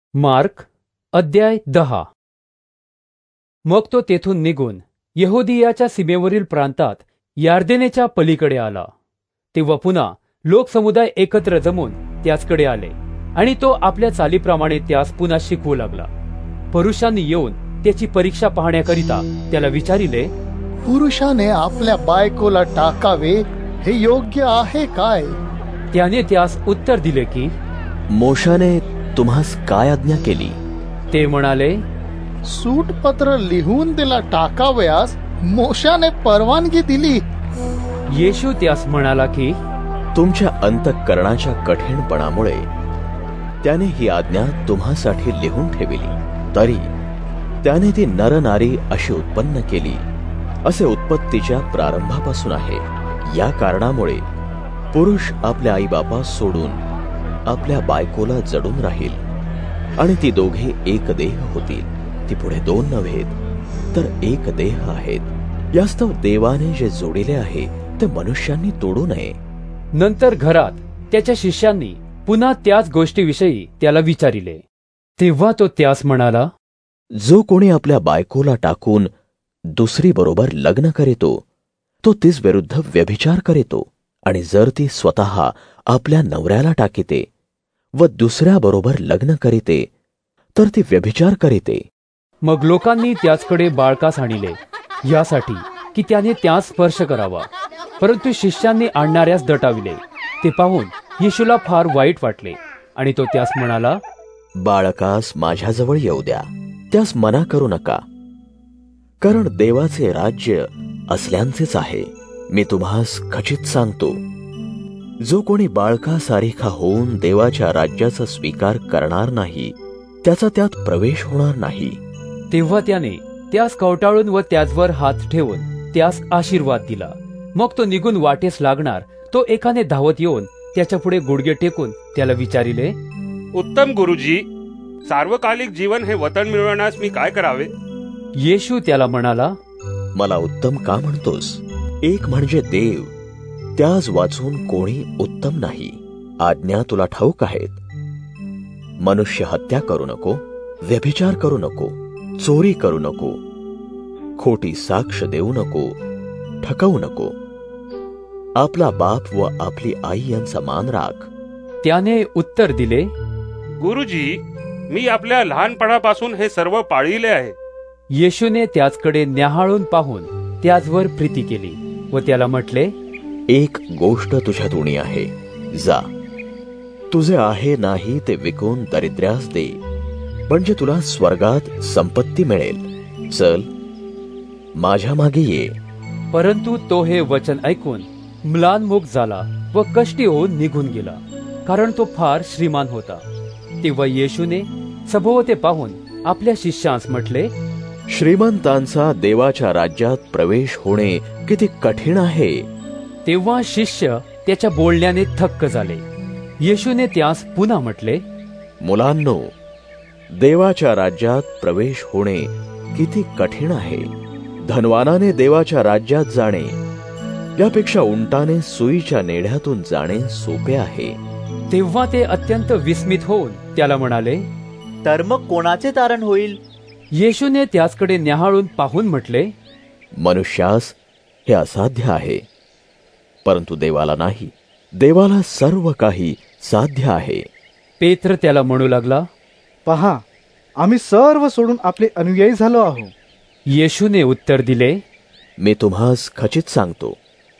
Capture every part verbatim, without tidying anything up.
Mark अध्याय दहा. मग तो तेथून निघून यहुदियाच्या सीमेवरील प्रांतात यार्देनेच्या पलीकडे आला. तेव्हा पुन्हा लोकसमुदाय एकत्र जमून त्याचकडे आले आणि तो आपल्या चालीप्रमाणे त्यास पुन्हा शिकवू लागला. पुरुषांनी येऊन त्याची परीक्षा पाहण्याकरिता त्याला विचारिले, पुरुषाने आपल्या बायकोला टाकावे हे योग्य आहे काय? त्याने त्यास उत्तर दिले की, मोशाने तुम्हास काय आज्ञा केली? ते म्हणाले, सूटपत्र लिहून तिला टाकावयास मोशाने परवानगी दिली. येशू त्यास म्हणाला की, तुमच्या अंतःकरणाच्या कठीणपणामुळे त्याने ही आज्ञा तुम्हासाठी लिहून ठेवली. तरी त्याने ती नरनारी अशी उत्पन्न केली असे उत्पत्तीच्या प्रारंभापासून आहे. या कारणामुळे पुरुष आपल्या आईबापास सोडून आपल्या बायकोला जडून राहील आणि ती दोघे एक देह होतील. ती पुढे दोन नव्हेत तर एक देह आहेत. यास्तव देवाने जे जोडिले आहे ते मनुष्यांनी तोडू नये. नंतर घरात त्याच्या शिष्यांनी पुन्हा त्याच गोष्टीविषयी त्याला विचारिले. तेव्हा तो त्यास म्हणाला, जो कोणी आपल्या बायकोला टाकून दुसरी बरोबर लग्न करीतो तो तीच विरुद्ध व्यभिचार करीतो. आणि जर ती स्वतः आपल्या नवऱ्याला टाकीते व दुसऱ्या बरोबर लग्न करीते तर ती व्यभिचार करीते. मग लोकांनी त्याचकडे बाळकास आणले यासाठी की त्याने त्यास स्पर्श करावा. परंतु शिष्यांनी आणणाऱ्यास दटाविले. ते पाहून येशूला फार वाईट वाटले आणि तो त्यास म्हणाला, बाळकास माझ्याजवळ येऊ द्या, त्यास मना करू नका, कारण देवाचे राज्य असल्यांचेच आहे. मी तुम्हास खचित सांगतो, जो कोणी बाळकासारिखा होऊन देवाच्या राज्याचा स्वीकार करणार नाही त्याचा त्यात प्रवेश होणार नाही. तेव्हा त्याने त्यास कवटाळून व त्याचवर हात ठेवून त्यास आशीर्वाद दिला. मग तो निघून वाटेस लागणार तो एकाने धावत येऊन त्याच्या पुढे गुडघे टेकून त्याला विचारिले, उत्तम गुरुजी, सार्वकालिक जीवन हे वतन मिळवण्यास मी काय करावे? येशू त्याला म्हणाला, मला उत्तम का म्हणतोस? एक म्हणजे देव, त्यास वाचून कोणी उत्तम नाही. आज्ञा तुला ठाऊक आहेत. मनुष्य हत्या करू नको, व्यभिचार करू नको, चोरी करू नको, खोटी साक्ष देऊ नको, ठकवू नको, आपला बाप व आपली आई यांचा मान राख. त्याने उत्तर दिले, गुरुजी, मी आपल्या लहानपणापासून हे सर्व पाळले आहे. येशूने त्याचकडे न्याहाळून पाहून त्याचवर प्रीती केली व त्याला म्हटले, एक गोष्ट तुझ्या उणी आहे. जा, तुझे आहे नाही ते विकून दरिद्र्यास दे, म्हणजे तुला स्वर्गात संपत्ती मिळेल. चल, माझ्या मागे ये. परंतु तो हे वचन ऐकून म्लानमुख झाला व कष्टी होऊन निघून गेला, कारण तो फार श्रीमान होता. तेव्हा येशूने सभोवते पाहून आपल्या शिष्यांस म्हटले, श्रीमंतांचा देवाच्या राज्यात प्रवेश होणे किती कठीण आहे. तेव्हा शिष्य त्याच्या बोलण्याने थक्क झाले. येशूने त्यास पुन्हा म्हटले, मुलांनो, देवाच्या राज्यात प्रवेश होणे किती कठीण आहे. धनवानाने देवाच्या राज्यात जाणे यापेक्षा उंटाने सुईच्या नेढ्यातून जाणे सोपे आहे. तेव्हा ते अत्यंत विस्मित होऊन त्याला म्हणाले, तर मग कोणाचे तारण होईल? येशूने त्याचकडे न्याहाळून पाहून म्हटले, मनुष्यास हे असाध्य आहे, परंतु देवाला नाही. देवाला सर्व काही साध्य आहे. पेत्र त्याला म्हणू लागला, पहा, आम्ही सर्व सोडून आपले अनुयायी झालो आहोत. येशूने उत्तर दिले, मी तुम्हास खचित सांगतो,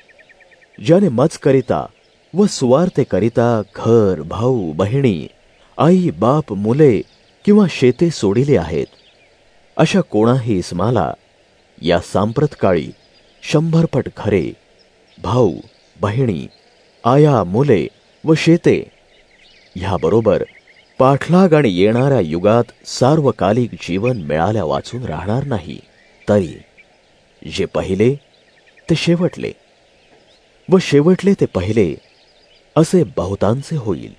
ज्याने मज करिता व सुवार्ते करिता घर, भाऊ, बहिणी, आई, बाप, मुले किंवा शेते सोडिले आहेत, अशा कोणाही इस्माला या सांप्रतकाळी शंभरपट घरे, भाऊ, बहिणी, आया, मुले व शेते ह्याबरोबर पाठलाग आणि येणाऱ्या युगात सार्वकालिक जीवन मिळाल्या वाचून राहणार नाही. तरी जे पहिले ते शेवटले व शेवटले ते पहिले असे बहुतांचे होईल.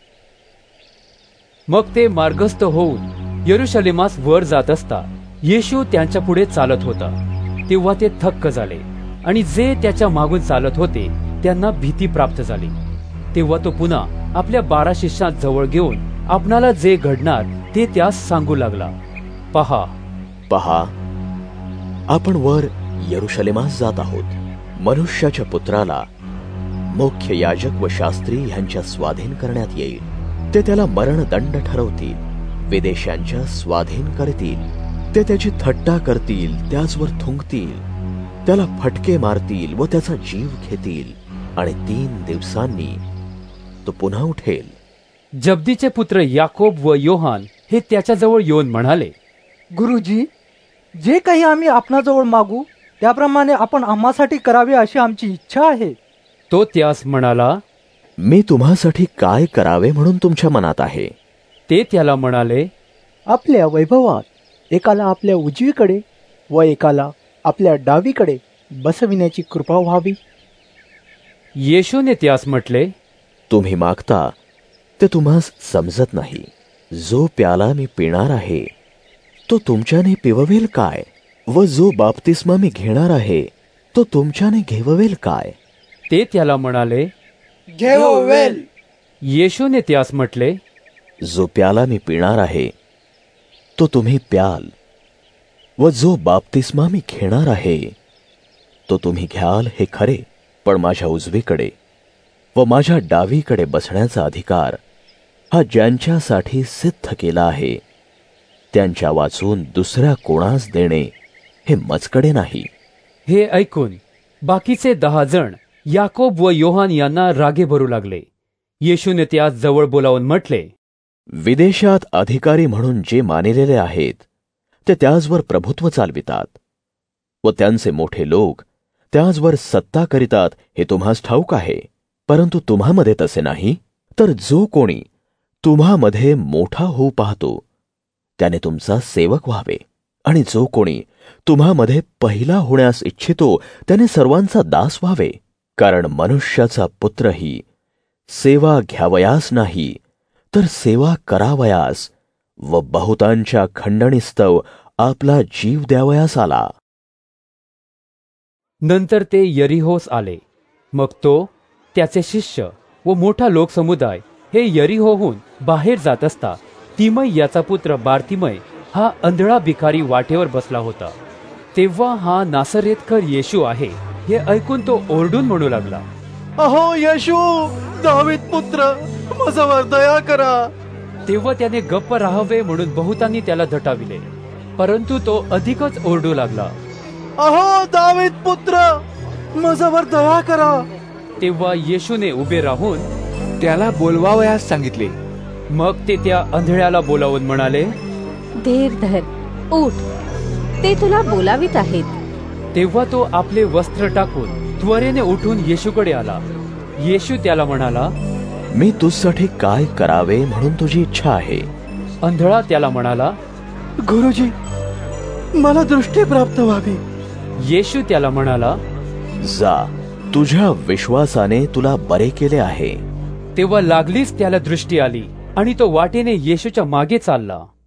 मग ते मार्गस्थ होऊन यरुशलेमास वर जात असता येशू त्यांच्या पुढे चालत होता. तेव्हा ते थक्क झाले आणि जे त्याच्या मागून चालत होते त्यांना भीती प्राप्त झाली. तेव्हा तो पुन्हा आपल्या बारा शिष्यां जवळ घेऊन आपणाला जे घडणार ते त्यास सांगू लागला, पहा पहा, आपण वर यरुशलेमास जात आहोत. मनुष्याच्या पुत्राला मुख्य याजक व शास्त्री ह्यांच्या स्वाधीन करण्यात येईल. ते त्याला मरणदंड ठरवतील, विदेशांच्या स्वाधीन करतील. ते त्याची थट्टा करतील, त्याचवर थुंकतील, त्याला फटके मारतील व त्याचा जीव घेतील, आणि तीन दिवसांनी तो पुन्हा उठेल. जब्दीचे पुत्र याकोब व योहान हे त्याच्याजवळ येऊन म्हणाले, गुरुजी, जे काही आम्ही आपणाजवळ मागू त्याप्रमाणे आपण आम्हासाठी करावे अशी आमची इच्छा आहे. तो त्यास म्हणाला, मी तुम्हासाठी काय करावे म्हणून तुमच्या मनात आहे? ते त्याला म्हणाले, आपल्या वैभवात एकाला आपल्या उजवीकडे व एकाला आपल्या डावीकडे बसविण्याची कृपा व्हावी. येशूने त्यास म्हटले, तुम्ही मागता ते तुम्हास समजत नाही. जो प्याला मी पिणार आहे तो तुमच्याने पिववेल काय, व जो बाप्तिस्मा मी घेणार आहे तो तुमच्याने घेववेल काय? ते त्याला म्हणाले, घेववेल. येशूने त्यास म्हटले, जो प्याला मी पिणार आहे तो तुम्ही प्याल, व जो बाप्तिस्मा मी घेणार आहे तो तुम्ही घ्याल हे खरे. पण माझ्या उजवीकडे व माझ्या डावीकडे बसण्याचा अधिकार हा ज्यांच्यासाठी सिद्ध केला आहे त्यांच्या वाचून दुसऱ्या कोणास देणे हे मजकडे नाही. हे ऐकून बाकीचे दहा जण याकोब व योहान यांना रागे भरू लागले. येशूने त्यास जवळ बोलावून म्हटले, विदेशात अधिकारी म्हणून जे मानिलेले आहेत ते त्याचवर प्रभुत्व चालवितात, व त्यांचे मोठे लोक त्याचवर सत्ता करीतात हे तुम्हास ठाऊक आहे. परंतु तुम्हामध्ये तसे नाही. तर जो कोणी तुम्हामध्ये मोठा होऊ पाहतो त्याने तुमचा सेवक व्हावे, आणि जो कोणी तुम्हामध्ये पहिला होण्यास इच्छितो त्याने सर्वांचा दास व्हावे. कारण मनुष्याचा पुत्रही सेवा घ्यावयास नाही तर सेवा करावयास व बहुतांच्या खंडणीस्तव आपला जीव द्यावयास आला. नंतर ते यरिहोस आले. मग तो, त्याचे शिष्य व मोठा लोकसमुदाय हे यरिहोहून बाहेर जात असता तिमय याचा पुत्र बारतिमय हा अंधळा भिकारी वाटेवर बसला होता. तेव्हा हा नासरेतकर येशू आहे हे ऐकून तो ओरडून म्हणू लागला, अहो येशू, दावीद पुत्र, माझ्यावर दया करा. तेव्हा त्याने गप्प राहावे म्हणून बहुतांनी त्याला दटाविले, परंतु तो अधिकच ओरडू लागला, अहो दावीद पुत्र, माझ्यावर दया करा. तेव्हा येशूने उभे राहून त्याला बोलवावयास सांगितले. मग ते त्या आंधळ्याला बोलावून म्हणाले, धीर धर, उठ, ते तुला बोलावित आहेत. तेव्हा तो आपले वस्त्र टाकून त्वरेने उठून येशूकडे आला. येशू त्याला म्हणाला, मी तुझसाठी काय करावे म्हणून तुझी इच्छा आहे? आंधळा त्याला म्हणाला, गुरुजी, मला दृष्टी प्राप्त व्हावी. येशू त्याला म्हणाला, जा, तुझ्या विश्वासाने तुला बरे केले आहे. तेव्हा लागलीच त्याला दृष्टी आली आणि तो वाटेने येशूच्या मागे चालला.